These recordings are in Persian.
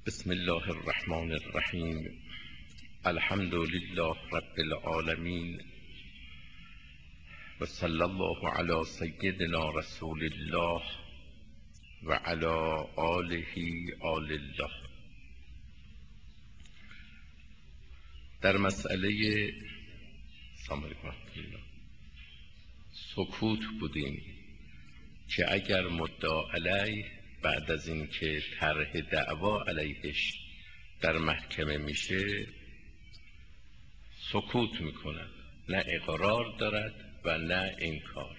بسم الله الرحمن الرحیم. الحمد لله رب العالمین و صلی الله علی سیدنا رسول الله و علی آله آل الله. در مسئله سکوت بودیم که اگر مدعا علیه بعد از اینکه طرح دعوا علیهش در محکمه میشه سکوت میکند، نه اقرار دارد و نه انکار.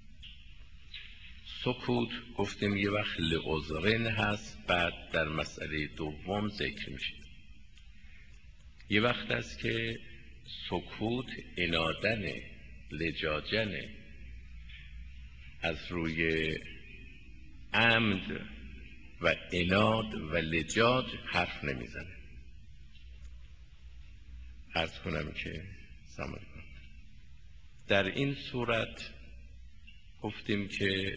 سکوت گفتیم یه وقت لعذرین هست، بعد در مسئله دوم ذکر میشه. یه وقت است که سکوت انادن لجاجنه، از روی عمد و اناد و لجاج حرف نمیزنه. عرض کنم که در این صورت گفتیم که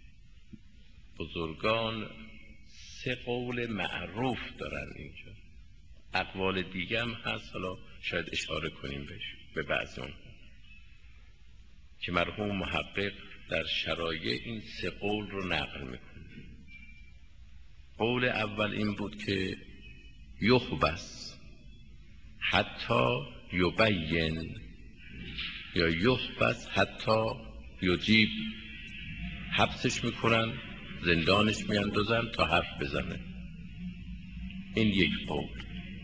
بزرگان سه قول معروف دارن اینجا، اقوال دیگه هم هست، حالا شاید اشاره کنیم بهش به بعضی اون که مرحوم محقق در شرایع این سه قول رو نقل میکنه. قول اول این بود که یحبس حتی یبین یا یحبس حتی یجیب، حبسش میکنن، زندانش میاندازن تا حرف بزنه. این یک قول.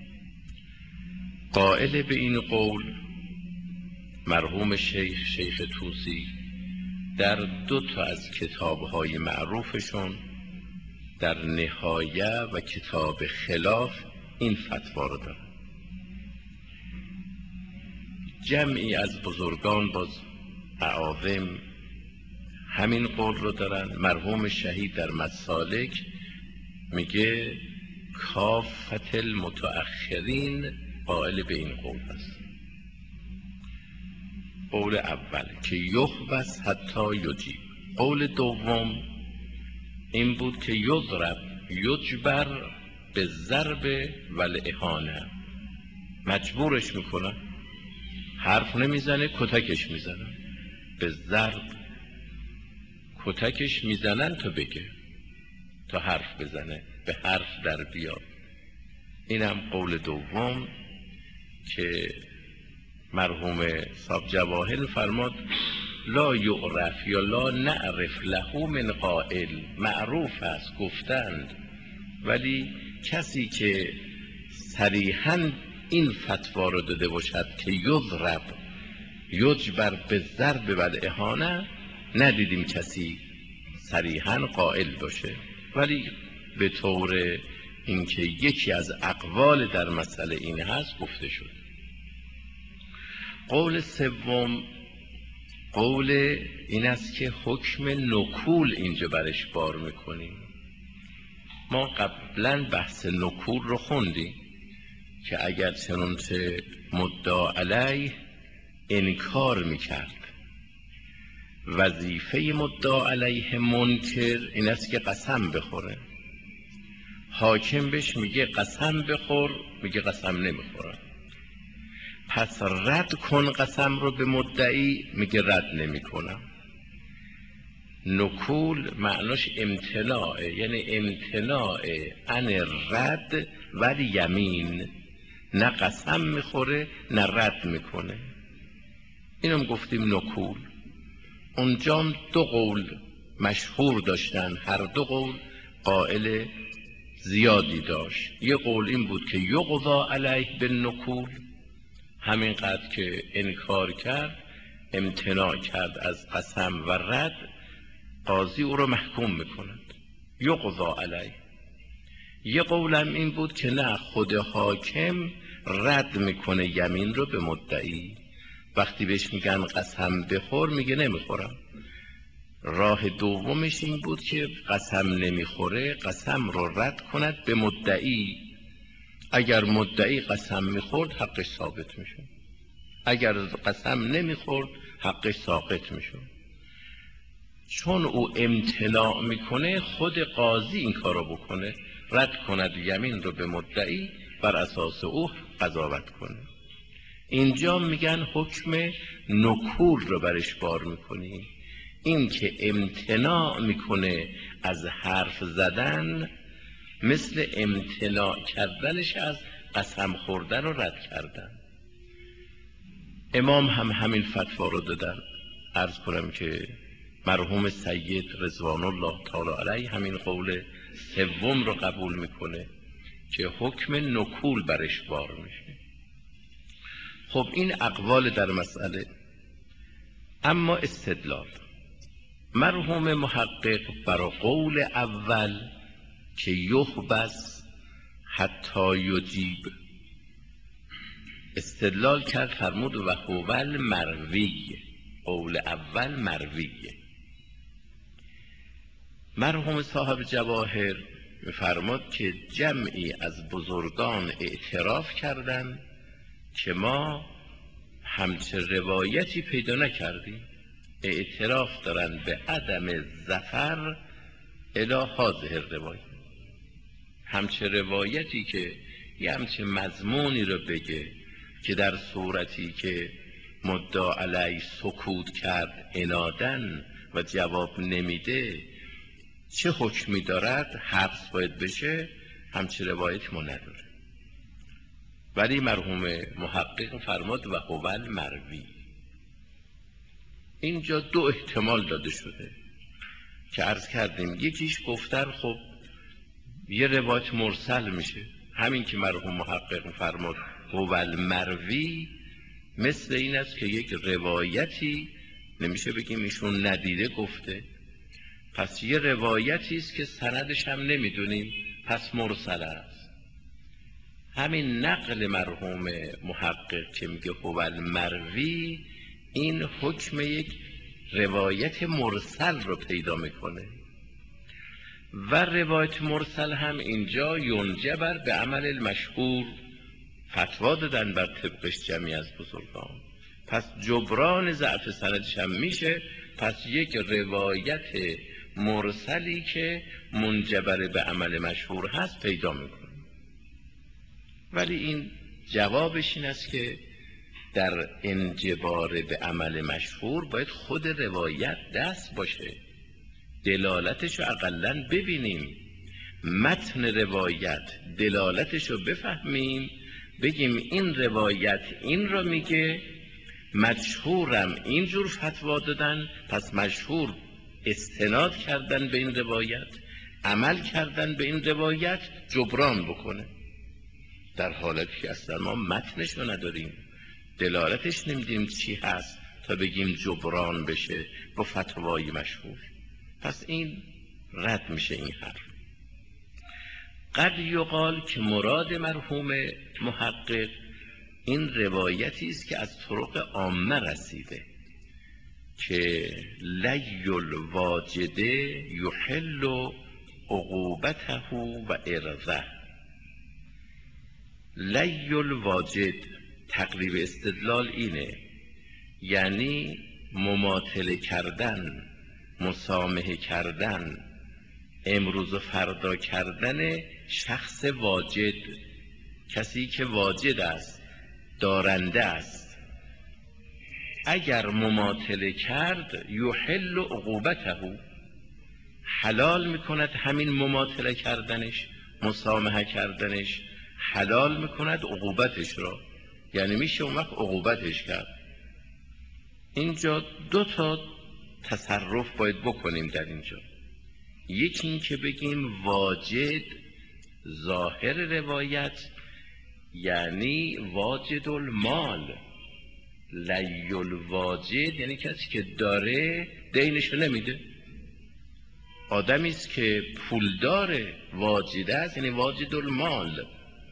قائل به این قول مرحوم شیخ طوسی در دو تا از کتابهای معروفشون، در نهایه و کتاب خلاف، این فتوا رو دارن. جمعی از بزرگان باز اعاظم همین قول رو دارن. مرحوم شهید در مسالک میگه کافت المتأخرین قائل به این قول است. قول اول که یحبس حتی یجیب. قول دوم این بود که یضرب یجبر به ضرب و الاهانه، مجبورش میکنن، حرف نمیزنه، کتکش میزنن، به ضرب کتکش میزنن تا بگه، تا حرف بزنه، به حرف در بیاد. اینم قول دوم که مرحوم صاحب جواهر فرماد لا یعرف یا لا نعرف له من قائل. معروف است، گفتند، ولی کسی که صریحاً این فتوا رو داده باشد که یضرب یجبر به ضرب و الاهانه، ندیدیم کسی صریحاً قائل باشه، ولی به طور اینکه یکی از اقوال در مسئله این هست گفته شد. قول سوم قول این است که حکم نکول اینجا برش بار میکنیم. ما قبلا بحث نکول رو خوندیم که اگر چنانچه مدعا علیه انکار میکرد، وظیفه مدعا علیه منکر این است که قسم بخوره. حاکم بهش میگه قسم بخور، میگه قسم نمیخورم. پس رد کن قسم رو به مدعی، میگه رد نمیکنم. نکول معناش امتناعه، یعنی امتناع عن رد و یمین، نه قسم میخوره نه رد میکنه. اینم گفتیم نکول. اونجا دو قول مشهور داشتن، هر دو قول قائل زیادی داشت. یه قول این بود که یقضا علیه بالنکول، همینقدر که انکار کرد، امتناع کرد از قسم و رد، قاضی او رو محکوم میکند، یقضا علیه. یه قولم این بود که نه، خود حاکم رد میکنه یمین رو به مدعی. وقتی بهش میگن قسم بخور میگه نمیخورم. راه دومش این بود که قسم نمیخوره، قسم رو رد کند به مدعی. اگر مدعی قسم میخورد حقش ثابت میشه، اگر قسم نمیخورد حقش ساقط میشه. چون او امتناع میکنه، خود قاضی این کارو بکنه، رد کند یمین رو به مدعی، بر اساس او قضاوت کنه. اینجا میگن حکم نکول رو برش بار میکنی. این که امتناع میکنه از حرف زدن مثل امتناع کردنش از قسم خوردن و رد کردن. امام هم همین فتوا رو دادن. عرض کنم که مرحوم سید رضوان الله تعالی علیه همین قول سوم رو قبول میکنه که حکم نکول برش بار میشه. خب این اقوال در مسئله. اما استدلال مرحوم محقق بر قول اول که یحبس حتی یجیب استدلال کرد، فرمود و هو المروی، قول اول مرویه. مرحوم صاحب جواهر می‌فرماد که جمعی از بزرگان اعتراف کردند که ما همچه روایتی پیدا نکردیم. اعتراف دارن به عدم ظفر الی هذه الروایت. همچه روایتی که یه همچه مضمونی رو بگه که در صورتی که مدعا علی سکوت کرد عنادن و جواب نمیده چه حکمی دارد، حبس باید بشه، همچه روایت ما نداره. ولی مرحوم محقق فرماد و هو المروی. اینجا دو احتمال داده شده که عرض کردیم. یکیش گفتن خب یه روایت مرسل میشه، همین که مرحوم محقق فرماد هو المروی مثل این است که یک روایتی نمیشه بگیم ایشون ندیده گفته، پس یه روایتی است که سندش هم نمیدونیم، پس مرسل است. همین نقل مرحوم محقق که میگه هو المروی این حکم یک روایت مرسل رو پیدا میکنه و روایت مرسل هم اینجا ینجبر به عمل المشهور فتوا دادن بر طبقش جمعی از بزرگان، پس جبران ضعف سندش هم میشه. پس یک روایت مرسلی که منجبر به عمل مشهور هست پیدا میکنه. ولی این جوابش این است که در انجبار به عمل مشهور باید خود روایت دست باشه، دلالتش رو اقلن ببینیم، متن روایت دلالتش رو بفهمیم، بگیم این روایت این رو میگه، مشهورم اینجور فتوا دادن، پس مشهور استناد کردن به این روایت، عمل کردن به این روایت، جبران بکنه. در حالتی که اصلا ما متنش رو نداریم، دلالتش نمیدیم چی هست تا بگیم جبران بشه با فتوای مشهور، پس این رد میشه این حرف. قد یقال که مراد مرحوم محقق این روایتی است که از طرق عامه رسیده که لی الواجده یحل عقوبته و ارضه. لی الواجد تقریب استدلال اینه، یعنی مماطله کردن، مسامحه کردن، امروز و فردا کردن شخص واجد، کسی که واجد است، دارنده است، اگر مماطله کرد یحل عقوبته، حلال میکند همین مماطله کردنش، مسامحه کردنش، حلال میکند عقوبتش را، یعنی میشه اون وقت عقوبتش کرد. اینجا دو تا تصرف باید بکنیم در اینجا. یکی این که بگیم واجد ظاهر روایت یعنی واجد المال، لی الواجد یعنی کسی که داره دینشو نمیده، آدمی است که پول داره واجد است یعنی واجد المال،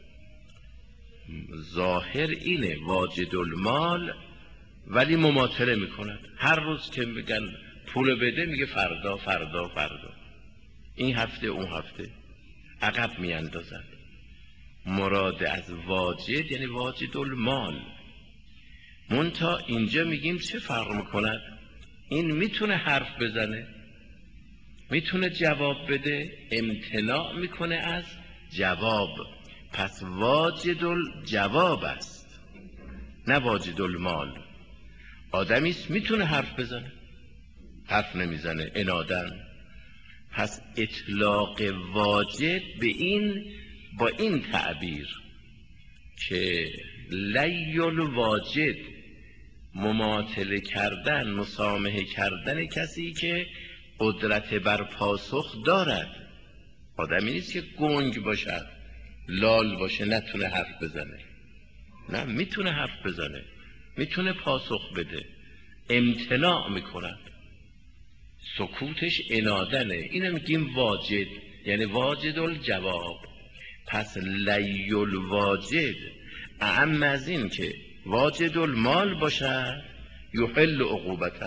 ظاهر اینه واجد المال، ولی مماطله میکند. هر روز که میگن پول بده میگه فردا فردا فردا، این هفته اون هفته، عقب میاندازد. مراد از واجد یعنی واجد المال. منتها اینجا میگیم چه فرق میکند؟ این میتونه حرف بزنه، میتونه جواب بده، امتناع میکنه از جواب. پس واجد الجواب است، نه واجد المال. آدمیست میتونه حرف بزنه، حرف نمیزنه عنادن. پس اطلاق واجد به این، با این تعبیر که لی الواجد، مماطله کردن، مسامحه کردن کسی که قدرت بر پاسخ دارد. آدمی نیست که گنگ باشد، لال باشه، نتونه حرف بزنه. نه، میتونه حرف بزنه، میتونه پاسخ بده، امتناع میکند، سکوتش عنادنه. اینو میگیم واجد، یعنی واجد الجواب. پس لی الواجد اعم از این که واجد المال باشد، یحل عقوبته.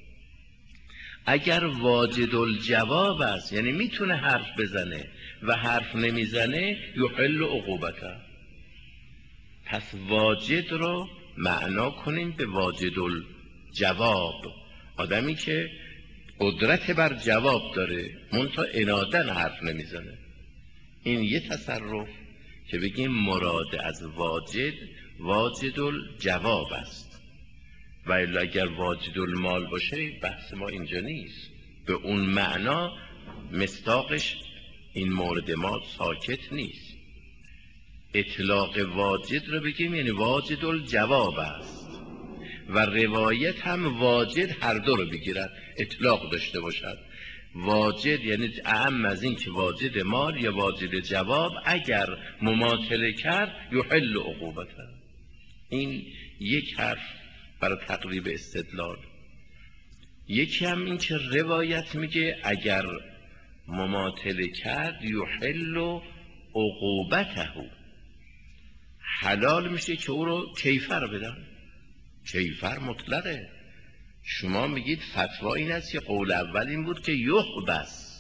اگر واجد الجواب است، یعنی میتونه حرف بزنه و حرف نمیزنه، یحل عقوبته. پس واجد رو معنا کنیم به واجد الجواب، آدمی که قدرت بر جواب داره منتها عنادن حرف نمیزنه. این یه تصرف که بگیم مراد از واجد واجد الجواب است. و الا اگر واجد المال باشه بحث ما اینجا نیست، به اون معنا مصداقش این مورد ما ساکت نیست. اطلاق واجد رو بگیم یعنی واجد الجواب است، و روایت هم واجد هر دو رو بگیرد، اطلاق داشته باشد. واجد یعنی اعم از این که واجد مال یا واجد جواب اگر مماطله کرد یحل عقوبته. این یک حرف برای تقریب استدلال. یکی هم این که روایت میگه اگر مماطله کرد یحل عقوبته، حلال میشه که او رو کیفر بدن. کیفر مطلقه. شما میگید فتوا این است که قول اول این بود که یحبس،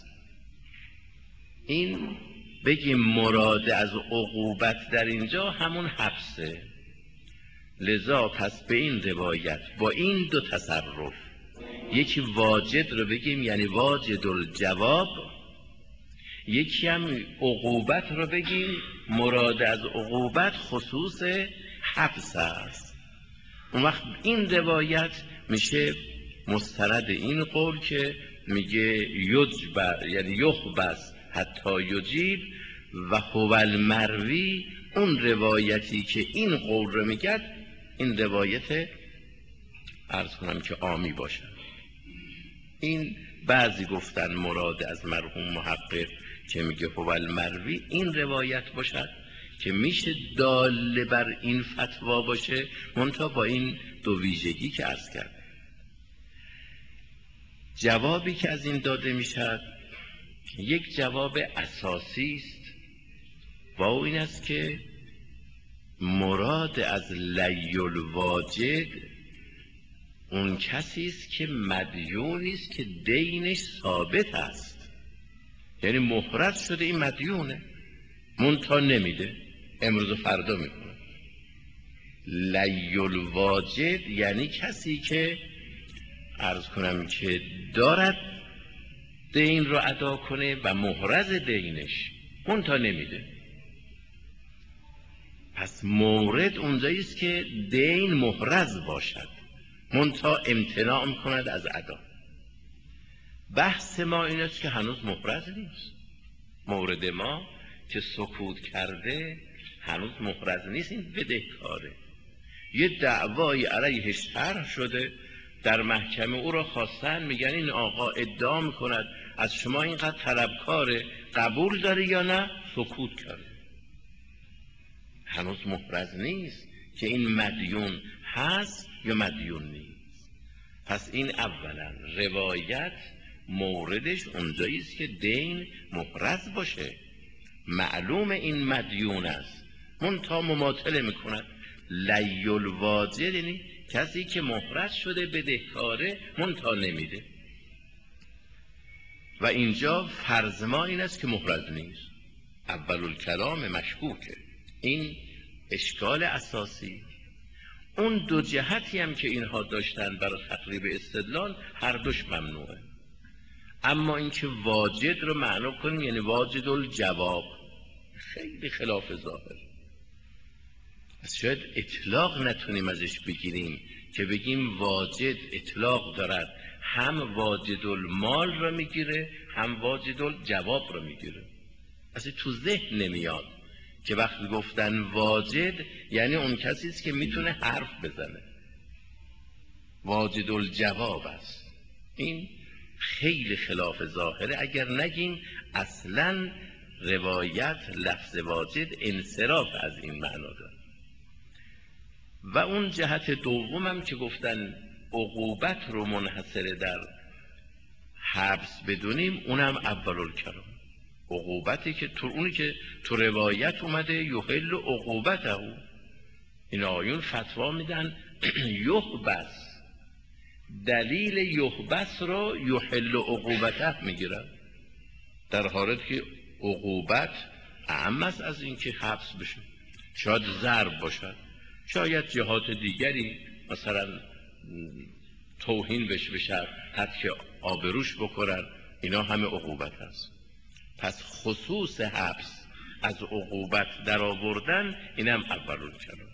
این بگیم مراد از عقوبت در اینجا همون حبسه. لذا پس به این روایت با این دو تصرف، یکی واجد رو بگیم یعنی واجد الجواب، یکی هم عقوبت رو بگیم مراد از عقوبت خصوص حبس است. اون وقت این روایت میشه مستند این قول که میگه یجبر یعنی یحبس حتی یجیب، و هو المروی اون روایتی که این قول رو میگه این روایت عرض کنم که عامی باشه. این بعضی گفتن مراد از مرحوم محقق که میگه هو المروی این روایت باشد که میشه دال بر این فتوا باشه، منتها با این دو ویژگی که عرض کرد. جوابی که از این داده میشد یک جواب اساسی است، و این است که مراد از لی الواجد اون کسی است که مدیونی است که دینش ثابت است، یعنی محرز شده این مدیونه منتها نمیده، امروز و فردا میکنه. لی الواجد یعنی کسی که عرض کنم که دارد دین رو ادا کنه و محرز دینش منتها نمیده. پس مورد اونجایی است که دین محرز باشد منتها امتناع میکند از ادا. بحث ما این است که هنوز محرز نیست. مورد ما که سکوت کرده هنوز محرز نیست، این بدهکاره. یه دعوای علیهش طرح شده در محکمه، او را خواستن، میگن این آقا ادعا میکند از شما اینقدر طلبکاره، قبول داره یا نه؟ سکوت کرده. هنوز محرز نیست که این مدیون هست یا مدیون نیست. پس این اولا روایت موردش اونجایی است که دین محرز باشه، معلوم این مدیون است منتها مماطله میکند. لی الواجد یعنی کسی که محرز شده بدهکاره منتها نمیده، و اینجا فرض ما این است که محرز نیست. اول الکلام مشکوکه، این اشکال اساسی. اون دو جهتی هم که اینها داشتن برای تقریب استدلال هر دوش ممنوعه. اما اینکه واجد رو معنا کنیم یعنی واجد الجواب، خیلی خلاف ظاهر. پس شاید اطلاق نتونیم ازش بگیریم که بگیم واجد اطلاق دارد، هم واجد المال را میگیره هم واجد الجواب را میگیره. اصلا تو ذهن نمیاد که وقتی گفتن واجد یعنی اون کسی است که میتونه حرف بزنه، واجد الجواب است. این خیلی خلاف ظاهره. اگر نگیم اصلا روایت لفظ واجد انصراف از این معنا داره. و اون جهت دومم که گفتن عقوبت رو منحصر در حبس بدونیم، اونم اول الکلام. عقوبتی که اونی که تو روایت اومده یحل عقوبته، این آیون فتوا میدن یحبس، دلیل یحبس رو یحل عقوبته میگیرن، در حالت که عقوبت اعم است از این که حبس بشه. شاید ضرب باشد، شاید جهات دیگری مثلا توهین بهش بشه، حتی آبروش بکنن، اینا همه عقوبت هست. پس خصوص حبس از عقوبت در آوردن اینم اولون کلام.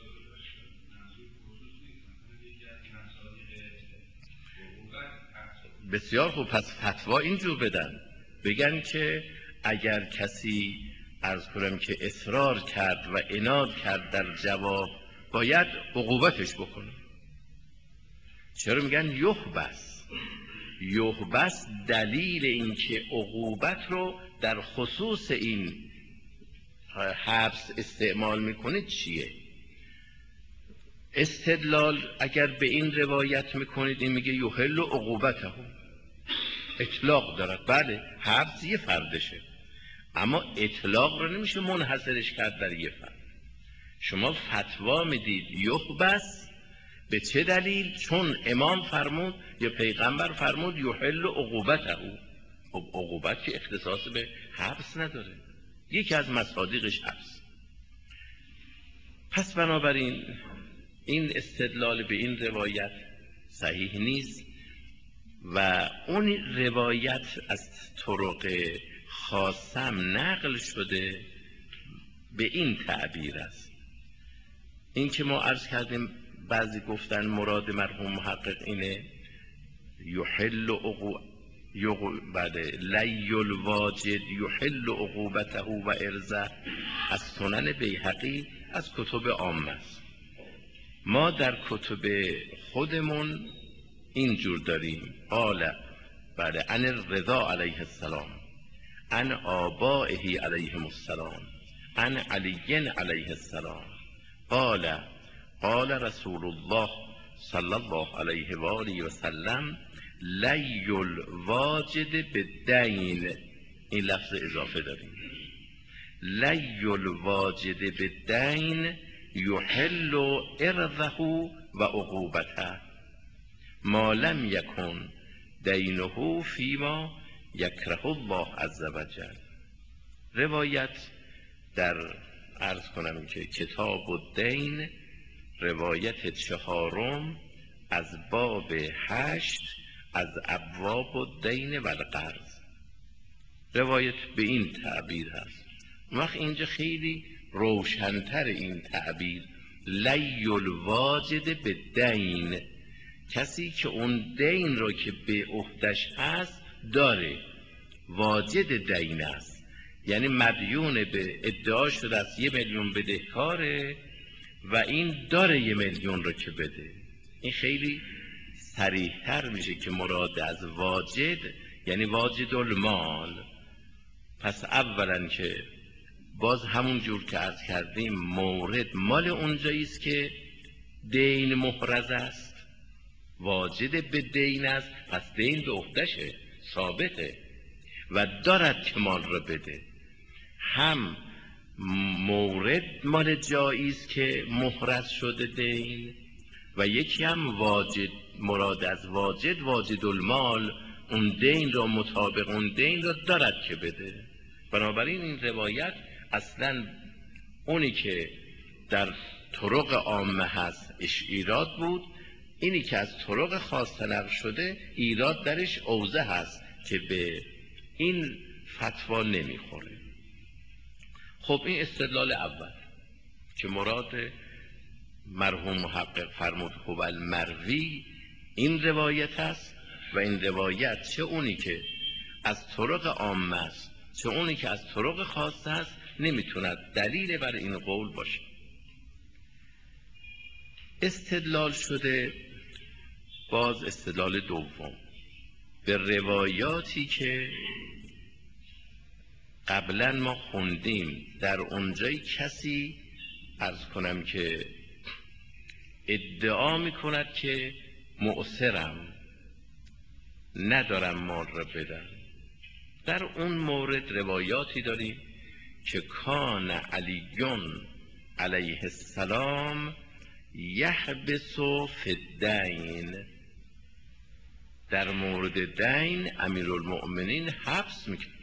بسیار خوب. پس فتوا اینجور بدن، بگن که اگر کسی عرض کنم که اصرار کرد و عناد کرد در جواب، باید عقوبتش بکنه. چرا میگن یحبس؟ یحبس دلیل این که عقوبت رو در خصوص این حبس استعمال میکنه چیه؟ استدلال اگر به این روایت میکنید، این میگه یحل عقوبته، اطلاق دارد. بله حبس یه فردشه، اما اطلاق رو نمیشه منحصرش کرد در یه فرد. شما فتوا میدید یحبس، به چه دلیل؟ چون امام فرمود یا پیغمبر فرمود یحل عقوبته. خب عقوبت که اختصاص به حبس نداره، یکی از مصادیقش حبس. پس بنابراین این استدلال به این روایت صحیح نیست و اون روایت از طرق خاصم نقل شده به این تعبیر است. این که ما عرض کردیم بعضی گفتن مراد مرحوم محقق اینه یحل لی الواجد یحل عقوبته و ارزه، از سنن بیهقی از کتب عامه است. ما در کتب خودمون اینجور داریم قال عن الرضا علیه السلام، عن آبائه علیهم السلام، عن علی علیه السلام قال رسول الله صلی الله علیه و آله و سلم لی الواجد بالدین. این لفظ اضافه داریم، لی الواجد بالدین یحل ارضه و عقوبته ما لم یکن دینه فیما یکره الله عز وجل. روایت در عرض کنم که کتاب الدین روایت 4 از باب 8 از ابواب الدین و القرض، روایت به این تعبیر هست. وقت اینجا خیلی روشنتر این تعبیر، لی الواجد بالدین، کسی که اون دین رو که به عهدش هست داره، واجد دین است، یعنی مدیون به ادعا شده است 1 میلیون بدهکاره و این داره 1 میلیون رو که بده. این خیلی صریح‌تر میشه که مراد از واجد یعنی واجد المال. پس اولا که باز همون جور که عرض کردیم مورد مال اونجایی است که دین محرز است، واجد به دین است، پس دین به عهدشه، ثابته و دارد که مال را بده. هم مورد مال جایی است که محرز شده دین و یکی هم واجد، مراد از واجد واجد المال، اون دین را مطابق اون دین را دارد که بده. بنابراین این روایت اصلا اونی که در طرق عامه هست ایراد بود، اینی که از طرق خاص نقل شده ایراد درش اوضح هست که به این فتوا نمیخوره. خب این استدلال اول که مراد مرحوم محقق فرمود هو المروی این روایت است و این روایت چه اونی که از طرق عامه است چه اونی که از طرق خاصه است نمیتوند دلیل بر این قول باشه. استدلال شده باز استدلال دوم به روایاتی که قبلا ما خوندیم، در اونجای کسی عرض کنم که ادعا میکند که مؤثرم ندارم مال را بدم. در اون مورد روایاتی داریم که کان علیون علیه السلام یحبس فی الدین، در مورد دین امیرالمؤمنین حبس میکرد.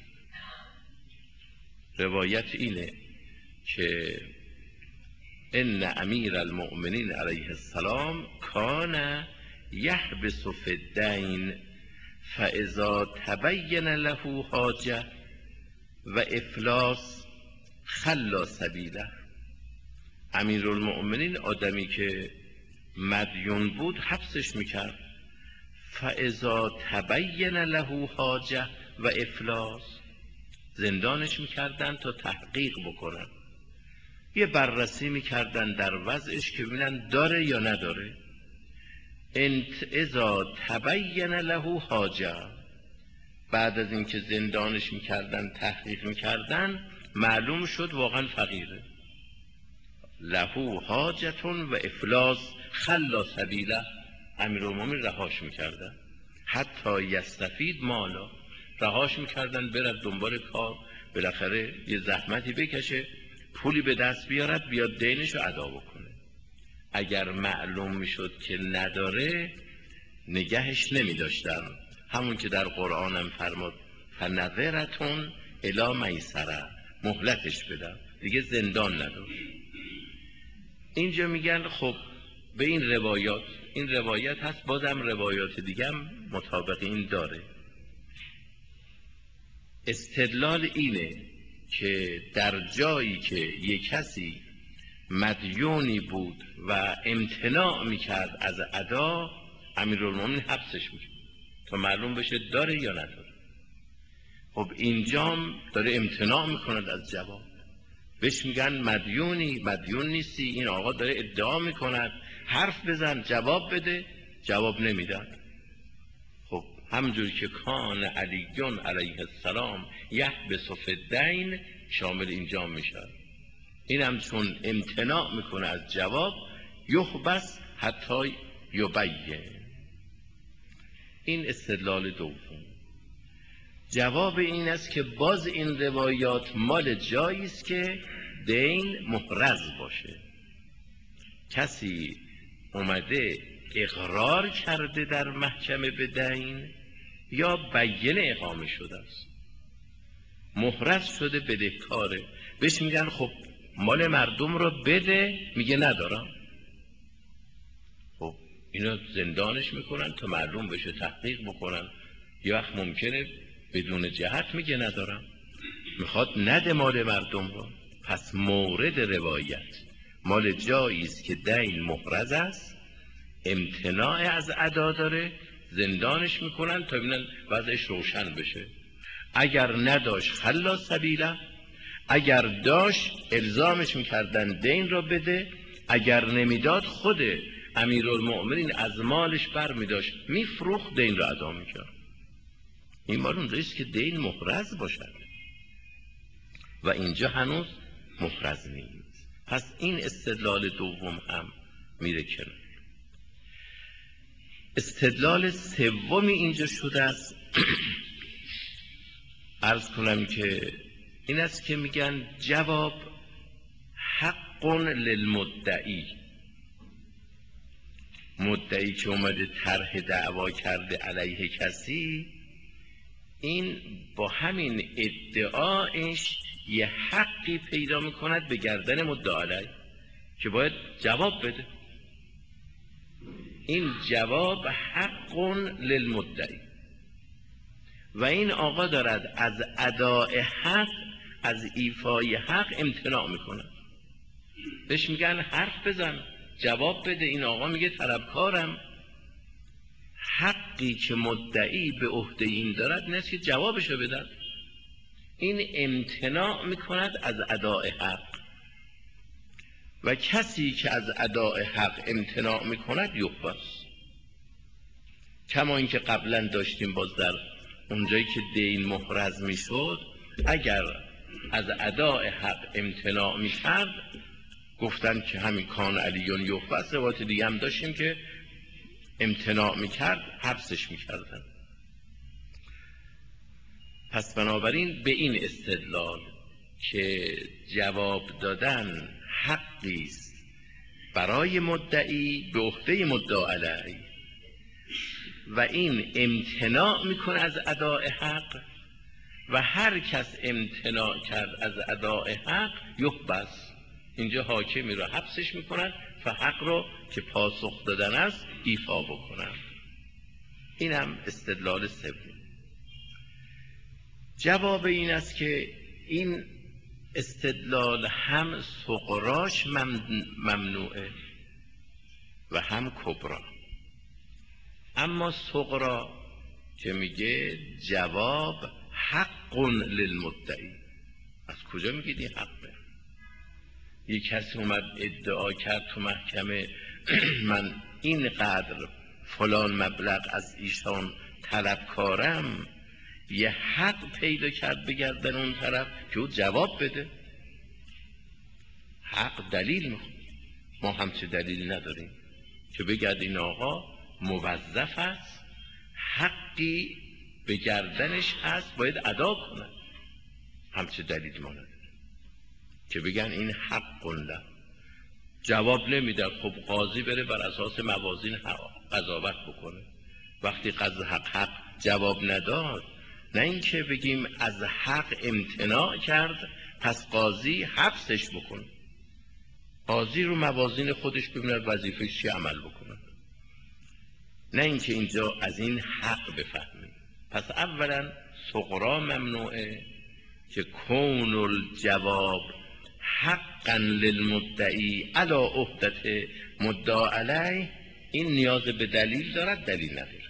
روایت اینه که ان امیر المؤمنین علیه السلام کان یحبس فی الدین فاذا تبین له حاجه و افلاس خلا سبیله. امیرالمؤمنین آدمی که مدیون بود حبسش میکرد، فاذا تبین له حاجه و افلاس زندانش میکردن تا تحقیق بکنن، یه بررسی میکردن در وضعش که ببینن داره یا نداره. اذا تبین له حاجه، بعد از اینکه زندانش میکردن تحقیق میکردن معلوم شد واقعا فقیره، له حاجتون و افلاس خلا سبیله، امیرالمومنین رهاش میکردن حتی یستفید مالا، رهاش میکردن برد دنبال کار، بالاخره یه زحمتی بکشه پولی به دست بیارد بیاد دینش رو ادا بکنه. اگر معلوم میشد که نداره نگهش نمیداشتن، همون که در قرآن هم فرمود فنظرتون الی میسره، مهلتش بدن دیگه زندان نداشت. اینجا میگن خب به این روایات، این روایت هست بازم روایات دیگه هم مطابق این داره. استدلال اینه که در جایی که یک کسی مدیونی بود و امتناع میکرد از ادا، امیرالمومنین حبسش میکرد تا معلوم بشه داره یا نداره. خب اینجام داره امتناع میکند از جواب، بهش میگن مدیون نیستی، این آقا داره ادعا میکند، حرف بزن جواب بده، جواب نمیدن. خب همجوری که کان علیون علیه السلام یحبس فی الدین شامل اینجا میشه. این هم چون امتناع میکنه از جواب، یحبس حتی یبین. این استدلال دوم. جواب این است که باز این روایات مال جایی است که دین محرز باشه، کسی اومده اقرار کرده در محکمه به دین یا بینه اقامه شده است، محرز شده بدهکاره، بهش میگن خب مال مردم رو بده، میگه ندارم. خب اینا زندانش میکنن تا معلوم بشه تحقیق بکنن، یه وقت ممکنه بدون جهت میگه ندارم، میخواد نده مال مردم رو. پس مورد روایت مال جایی است که دین محرز است، امتناع از ادا داره، زندانش میکنن تا ببینن وضعش روشن بشه. اگر نداشت خلا سبیله، اگر داشت الزامش میکردن دین را بده، اگر نمیداد خود امیرالمؤمنین از مالش بر میداشت میفروخت دین را ادا میکرد. این مال اونجاییست که دین محرز باشد و اینجا هنوز محرز نیست. پس این استدلال دوم هم میره کنار. استدلال سومی اینجا شده است عرض کنم که این است که میگن جواب حق للمدعی، مدعی که اومده طرح دعوا کرده علیه کسی، این با همین ادعایش یه حقی پیدا میکند به گردن مدعی علیه که باید جواب بده. این جواب حق للمدعی و این آقا دارد از اداء حق از ایفای حق امتناع میکنن. بهش میگن حرف بزن، جواب بده. این آقا میگه طلبکارم. حقی که مدعی به عهده این دارد نیست که جوابشو بدن. این امتناع میکند از اداء حق و کسی که از اداء حق امتناع میکند یحبس. کما اینکه قبلا داشتیم باز در اونجایی که دین محرز میشد، اگر از اداء حق امتناع میکرد گفتن که همین کان علیون یحبس. روایت دیگه هم داشتیم که امتناع میکرد حبسش میکردن. پس بنابراین به این استدلال که جواب دادن حقی است برای مدعی به عهده مدعی علیه و این امتناع میکنه از اداء حق و هر کس امتناع کرد از اداء حق یحبس، اینجا حاکمی رو حبسش میکنن و حق رو که پاسخ دادن است ایفا بکنن. اینم استدلال سوم. جواب این است که این استدلال هم صغراش ممنوعه و هم کبرا. اما صغرا که میگه جواب حق للمدعی، از کجا میگید این حقه؟ یک کسی اومد ادعا کرد تو محکمه من اینقدر فلان مبلغ از ایشان طلبکارم، یه حق پیدا کرد بگردن اون طرف که او جواب بده. حق دلیل میخواد. ما همچه دلیل نداریم که بگرد این آقا موظف است، حقی به گردنش هست باید ادا کنه. همچه دلیل ما نداریم که بگن این حق له. جواب نمیده، خب قاضی بره بر اساس موازین قضاوت بکنه. وقتی حق جواب نداد، نه اینکه بگیم از حق امتناع کرد پس قاضی حبسش بکنه. قاضی رو موازین خودش ببیند وظیفه‌اش چی عمل بکنه، نه اینکه اینجا از این حق بفهمیم. پس اولا صغرا ممنوعه که کون الجواب حقا للمدعی علی عهدت مدعی علیه، این نیاز به دلیل دارد، دلیل نداره.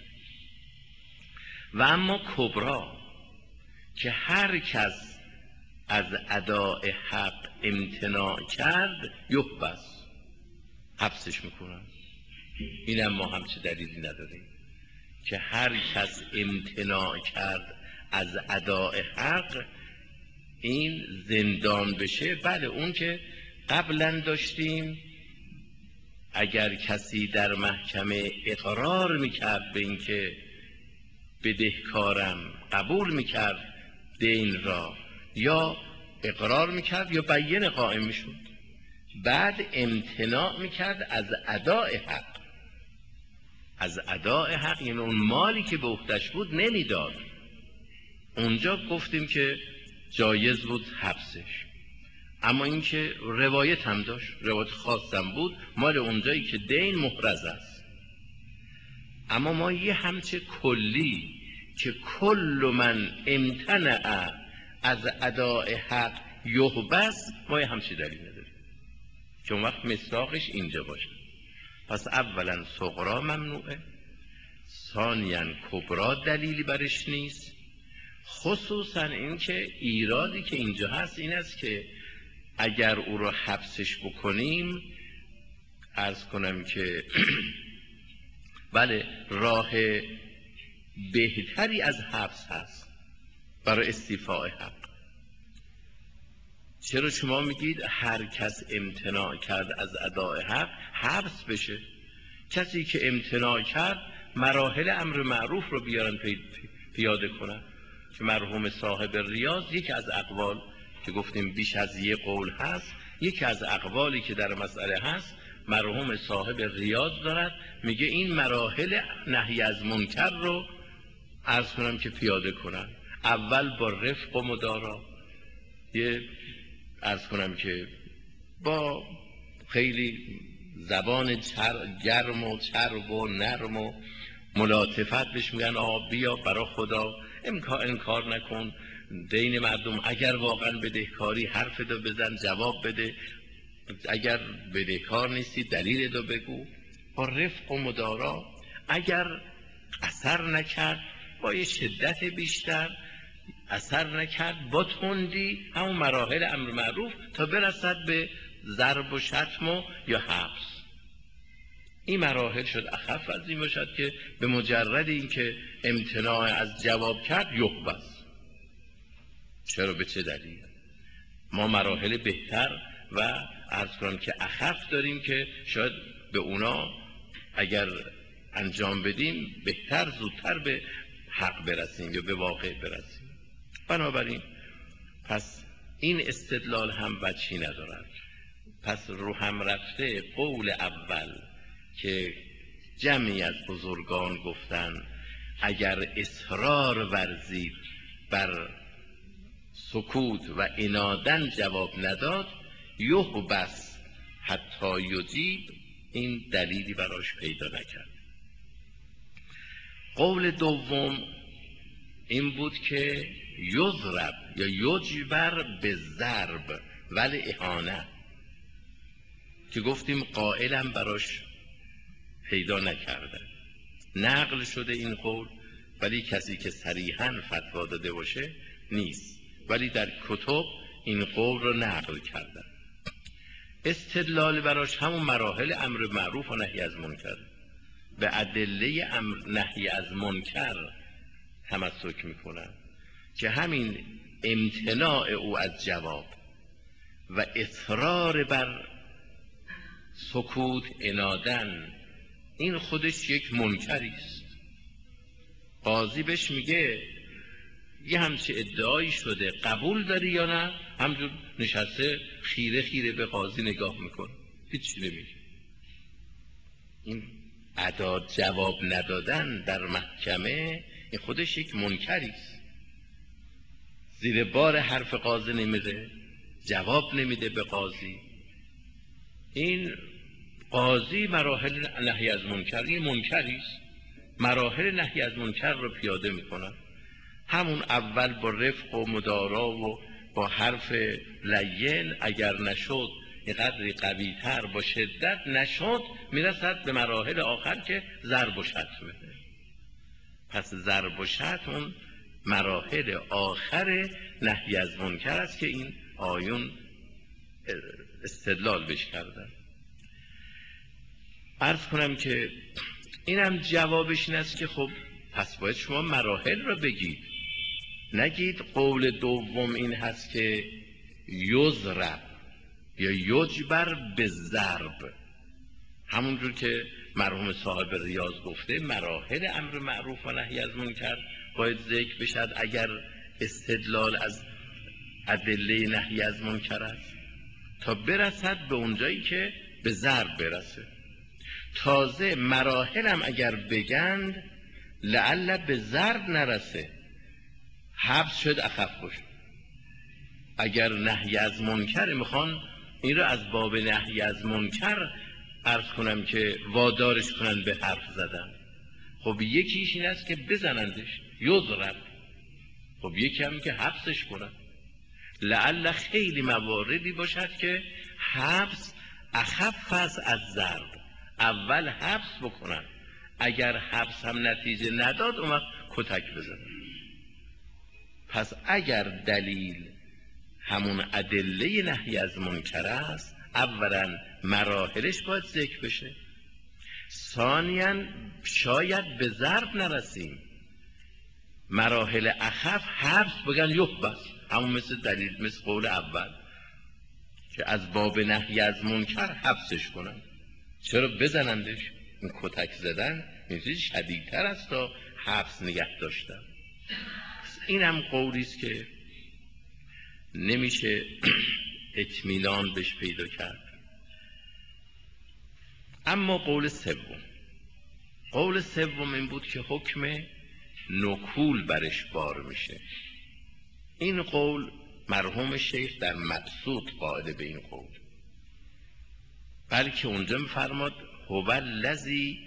و اما کبرا که هر کس از اداء حق امتناع کرد یحبس، حبسش میکنن. این هم ما همچه دلیلی نداریم که هر کس امتناع کرد از اداء حق این زندان بشه. بله اون که قبلا داشتیم، اگر کسی در محکمه اقرار میکرد به اینکه بدهکارم، قبول میکرد دین را، یا اقرار میکرد یا بیان قائم میشد، بعد امتناع میکرد از اداء حق. از اداء حق یعنی اون مالی که به عهده‌اش بود نمیداد. اونجا گفتیم که جایز بود حبسش. اما اینکه روایت هم داشت، روایت خاصم بود، مال اونجایی که دین محرز است. اما ما یه همچه کلی که کل من امتنع از اداء حق یحبس، ما یه همچه دلیل نداریم که اون وقت مصداقش اینجا باشه. پس اولا صغرا ممنوعه، ثانیاً کبرا دلیلی برش نیست. خصوصا اینکه ایرادی که اینجا هست این است که اگر او رو حبسش بکنیم، عرض کنم که بله راه بهتری از حبس هست برای استیفاء حق. چرا شما میگید هر کس امتناع کرد از اداء حق حبس بشه؟ کسی که امتناع کرد مراحل امر معروف رو بیارن پیاده کنن. که مرحوم صاحب ریاض یکی از اقوال که گفتیم بیش از یک قول هست، یکی از اقوالی که در مسئله هست مرحوم صاحب ریاض دارد، میگه این مراحل نهی از منکر رو عرض کنم که پیاده کنن. اول با رفق و مدارا، عرض کنم که با خیلی زبان گرم و چرب و نرم و ملاطفت بهش میگن بیا برا خدا انکار نکن، دین مردم، اگر واقعا بدهکاری حرف دو بزن، جواب بده، اگر بدهکار نیستی دلیل دو بگو، با رفق و مدارا. اگر اثر نکرد با یه شدت بیشتر، اثر نکرد با تندی، همون مراحل امر معروف تا برسد به ضرب و شتم و یا حبس. این مراحل شد اخف از این باشد که به مجرد این که امتناع از جواب کرد یحبس. چرا؟ به چه دلیل؟ ما مراحل بهتر و عرض کنم که اخف داریم که شاید به اونا اگر انجام بدیم بهتر، زودتر به حق برسیم یا به واقع برسیم. بنابراین پس این استدلال هم وجهی ندارد. پس رو هم رفته قول اول که جمعی از بزرگان گفتن اگر اصرار ورزید بر سکوت و عنادن جواب نداد یحبس حتی یجیب، این دلیلی براش پیدا نکرد. قول دوم این بود که یضرب یا یجبر به ضرب ولی اهانه، که گفتیم قائلم براش پیدا نکرده، نقل شده این قول ولی کسی که صریحاً فتوا داده باشه نیست، ولی در کتب این قول رو نقل کردن. استدلال براش همون مراحل امر معروف و نهی از منکر، به ادله امر نهی از منکر تمسک میکنن که همین امتناع او از جواب و اصرار بر سکوت، عنادن، این خودش یک منکری است. قاضی بهش میگه یه همچه ادعایی شده، قبول داری یا نه؟ همجور نشسته خیره خیره به قاضی نگاه میکنه، هیچی نمیگه. این ادا جواب ندادن در محکمه این خودش یک منکری است. زیر بار حرف قاضی نمیره، جواب نمیده به قاضی. این قاضی مراحل نهی از منکر، این منکری است، مراحل نهی از منکر رو پیاده میکنن. همون اول با رفق و مدارا و با حرف لین، اگر نشد یه قدری قوی تر با شدت، نشد میرسد به مراحل آخر که ضرب و شتمه. پس ضرب و شتم اون مراحل آخر نهی از منکر است که این آیون استدلال بش کردن. عرض کنم که اینم جوابش این است که خب پس باید شما مراحل رو بگید، نگید قول دوم این هست که یضرب یا یجبر به ضرب. همونجور که مرحوم صاحب ریاض گفته مراحل امر معروف و نهی از منکر باید ذکر بشد اگر استدلال از ادله نهی از منکر است، تا برسد به اونجایی که به ضرب برسه. تازه مراحل هم اگر بگند لعل به ضرب نرسه، حبس شد اخف باشه. اگر نهی از منکر میخوان این رو از باب نهی از منکر عرض کنم که وادارش کنن به حرف زدن، خب یکیش این است که بزنندش یضرب، خب یکی هم که حبسش کنن. لعل خیلی مواردی باشد که حبس اخف است از ضرب، اول حبس بکنن، اگر حبس هم نتیجه نداد اون وقت کتک بزنن. پس اگر دلیل همون ادله نهی از منکر است، اولا مراحلش باید ذکر بشه، ثانیاً شاید به ضرب نرسیم، مراحل اخف حبس بگن یحبس، همون مثل دلیل مثل قول اول که از باب نهی از منکر حبسش کنن. چرا؟ بزنندش. این کتک زدن این چیز شدیدتر است تا حبس نگه داشتن. این هم قولی است که نمیشه اطمینان بهش پیدا کرد. اما قول سوم این بود که حکم نکول برش بار میشه. این قول مرحوم شیخ در مبسوط قائل به این قول، بلکه اونجا میفرماد هو الذی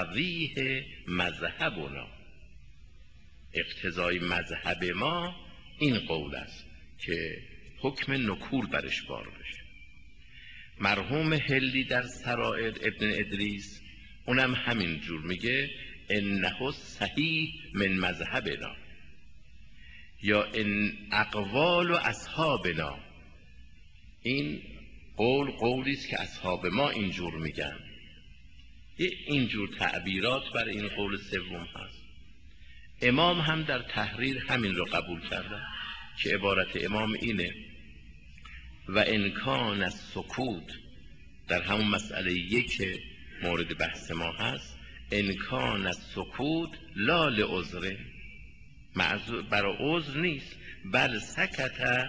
یقتضیه مذهبنا، اقتضای مذهب ما این قول است که حکم نکول برش بار بشه. مرحوم هلی در سرائر ابن ادریس اونم همین جور میگه انه صحیح من مذهبنا، یا ان اقوال اصحابنا. این قولی است که اصحاب ما اینجور میگن. اینجور تعبیرات برای این قول سوم هست. امام هم در تحریر همین رو قبول کرده که عبارت امام اینه و امکان السکوت، در همون مسئله یک مورد بحث ما هست، امکان السکوت لا لعذر، معذور برای عذر نیست، بل سکت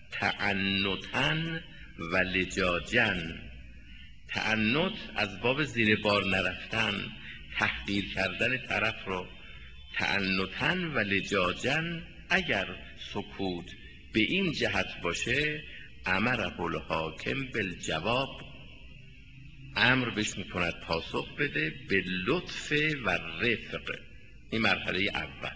تعنتا و لجاجن. تعنت از باب زیر بار نرفتن، تحقیر کردن طرف رو. تعنتا و لجاجن، اگر سکوت به این جهت باشه امره الحاکم بالجواب، امر بهش میکند پاسخ بده به لطف و رفق. این مرحله اول.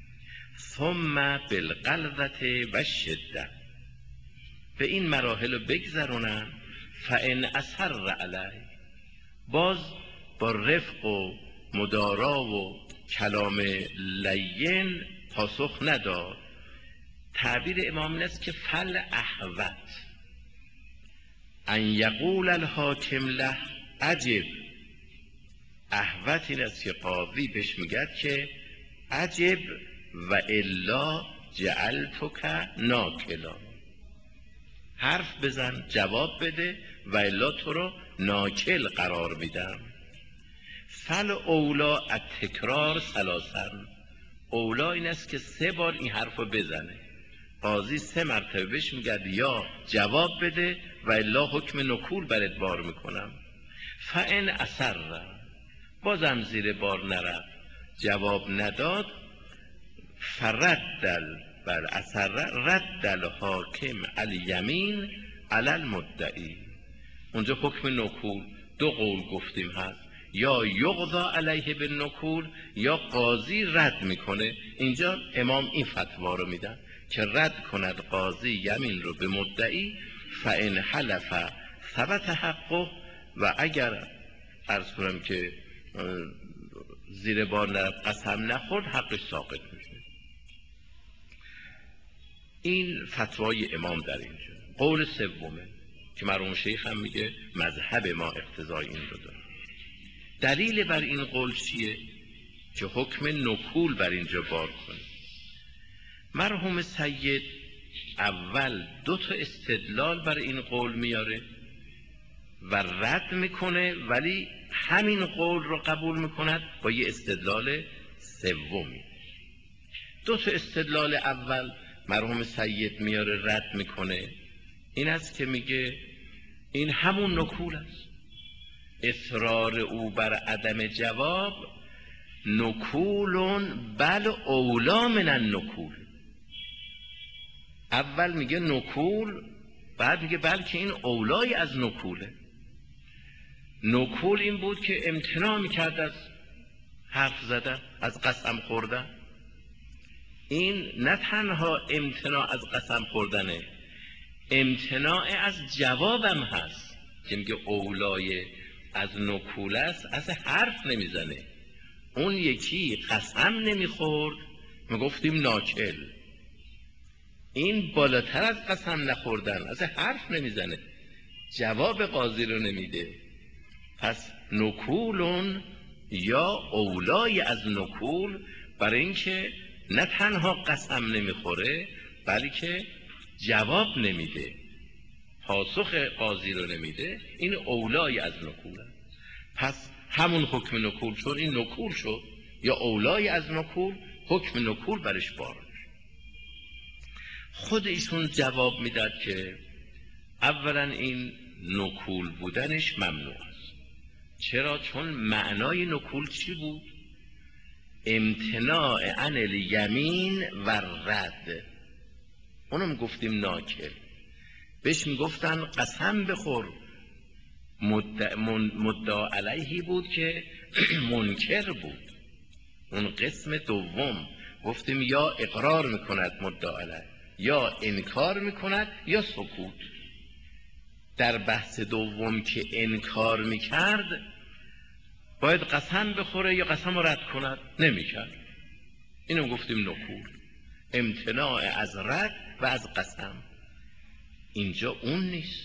ثم بالغلظة و شده، به این مراحل رو بگذرونن. فان اصر علیه، باز با رفق و مدارا و کلام لین پاسخ نداد. تعبیر امام این است که فل احوت ان یقول الحاکم له عجب. احوت این است که قاضی بهش میگه که عجب و الا جعلتک ناکلا، حرف بزن، جواب بده، و الا تو رو ناکل قرار میدم. فل اولا التکرار ثلاثا، اولا این است که 3 بار این حرف رو بزنه. قاضی 3 مرتبه بهش میگه یا جواب بده و الا حکم نکول برات بار میکنم. فان اصر، بازم زیر بار نرفت، جواب نداد، فردل بر اثر رد الحاکم الیمین علی المدعی. اونجا حکم نکول 2 قول گفتیم هست، یا یقضا علیه بالنکول یا قاضی رد میکنه. اینجا امام این فتوا رو میدن که رد کند قاضی یمین رو به مدعی. فان حلف ثبت حقه، و اگر عرض کنم که زیر بار نرفت، قسم نخورد، حقش ساقط میشه. این فتوای امام در اینجا. قول سومه که مرحوم شیخ هم میگه مذهب ما اقتضای این رو داره. دلیل بر این قول چیه که حکم نکول بر اینجا بار کنه؟ مرحوم سید اول 2 تا استدلال بر این قول میاره و رد میکنه، ولی همین قول رو قبول میکند با یه استدلال سومی. 2 تا استدلال اول مرحوم سید میاره رد میکنه. این است که میگه این همون نکول است، اصرار او بر عدم جواب نکولون بل اولا من النکول. اول میگه نکول، بعد میگه بلکه این اولای از نکوله. نکول این بود که امتناع میکرد از حرف زدن، از قسم خوردن. این نه تنها امتناع از قسم خوردنه، امتناع از جوابم هست که میگه اولای از نکول است، از حرف نمیزنه. اون یکی قسم نمیخورد، میگفتیم ناکل. این بالاتر از قسم نخوردن، از حرف نمیزنه، جواب قاضی رو نمیده. پس نکولون یا اولای از نکول، برای اینکه نه تنها قسم نمیخوره بلکه جواب نمیده، پاسخ قاضی رو نمیده، این اولای از نکوله. پس همون حکم نکول شد، این نکول شد، یا اولای از نکول، حکم نکول برش بار. خود ایشون جواب میداد که اولا این نکول بودنش ممنوع است. چرا؟ چون معنای نکول چی بود؟ امتناع عن الیمین و رد. اونم گفتیم ناکل، بهش میگفتن قسم بخور. مدعا علیهی بود که منکر بود. اون قسم دوم گفتیم یا اقرار میکند مدعا علیه، یا انکار میکند یا سکوت. در بحث دوم که انکار میکرد باید قسم بخوره یا قسم رو رد کند، نمیکرد. اینو گفتیم نکول، امتناع از رد و از قسم. اینجا اون نیست.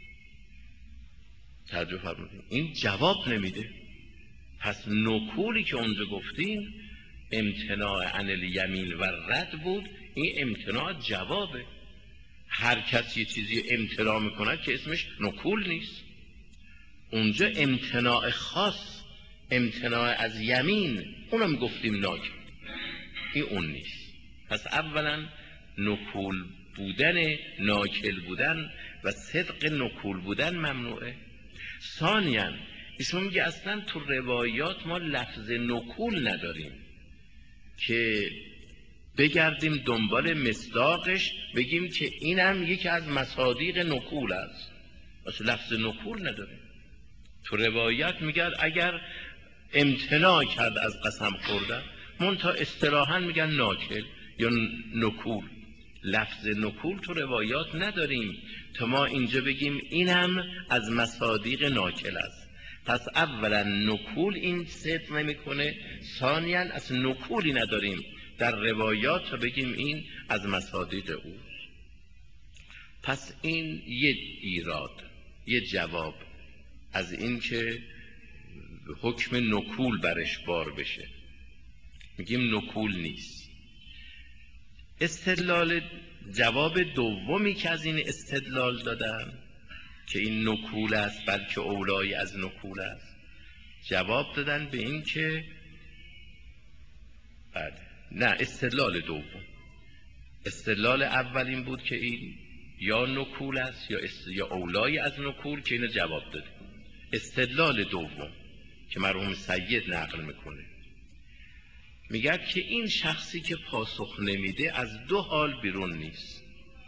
توجه فرمودید، این جواب نمیده. پس نکولی که اونجا گفتیم امتناع عن الیمین و رد بود، این امتناع جوابه. هر کسی چیزی امتناع میکنه که اسمش نکول نیست. اونجا امتناع خاص، امتناع از یمین، اونم گفتیم ناکل، این اون نیست. پس اولا نکول بودن، ناکل بودن و صدق نکول بودن ممنوعه. ثانیاً ایشون میگه اصلا تو روایات ما لفظ نکول نداریم که بگردیم دنبال مصداقش بگیم که اینم یکی از مصادیق نکول است. اصلا لفظ نکول نداریم تو روایات. میگه اگر امتناع کرد از قسم خوردن، منتها اصطلاحاً میگن ناکل یا نکول. لفظ نکول تو روایات نداریم تا ما اینجا بگیم اینم از مصادیق ناکل است. پس اولا نکول این صدق نمیکنه، ثانیاً از نکولی نداریم در روایات تا بگیم این از مصادیق او. پس این یه ایراد، یه جواب از این که حکم نکول برش بار بشه، میگیم نکول نیست. استدلال جواب دومی که از این استدلال دادن که این نکول است بلکه اولای از نکول است، جواب دادن به این که نه، استدلال دوم. استدلال اول این بود که این یا نکول است یا اولای از نکول، که اینو جواب داده. استدلال دوم که مرحوم سید نقل میکنه، میگه که این شخصی که پاسخ نمیده از دو حال بیرون نیست.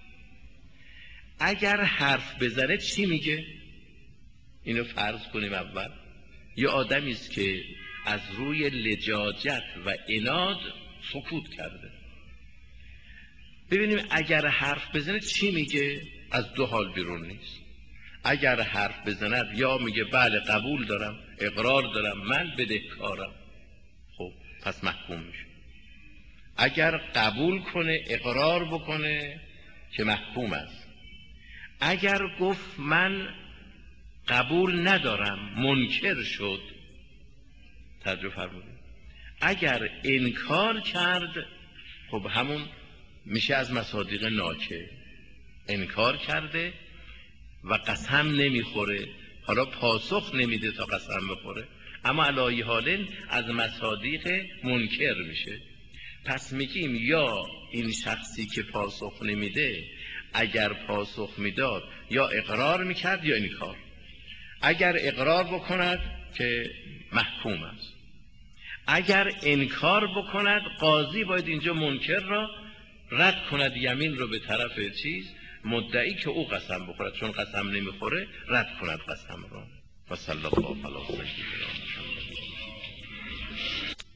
اگر حرف بزنه چی میگه؟ اینو فرض کنیم اول یه آدمی است که از روی لجاجت و عناد سکوت کرده. ببینیم اگر حرف بزنه چی میگه؟ از دو حال بیرون نیست. اگر حرف بزند یا میگه بله قبول دارم، اقرار دارم، من بدهکارم، خب پس محکوم میشه. اگر قبول کنه، اقرار بکنه، که محکوم است. اگر گفت من قبول ندارم، منکر شد. توجه فرمودید. اگر انکار کرد، خب همون میشه از مصادیق ناکل. انکار کرده و قسم نمیخوره، حالا پاسخ نمیده تا قسم بخوره، اما علی حال از مصادیق منکر میشه. پس میگیم یا این شخصی که پاسخ نمیده اگر پاسخ میداد یا اقرار میکرد یا انکار. اگر اقرار بکند که محکوم است، اگر انکار بکند قاضی باید اینجا منکر را رد کند، یمین رو به طرف مدعی که او قسم بخورد، چون قسم نمیخوره رد کند قسم را. و صلی الله علی سیدنا محمد.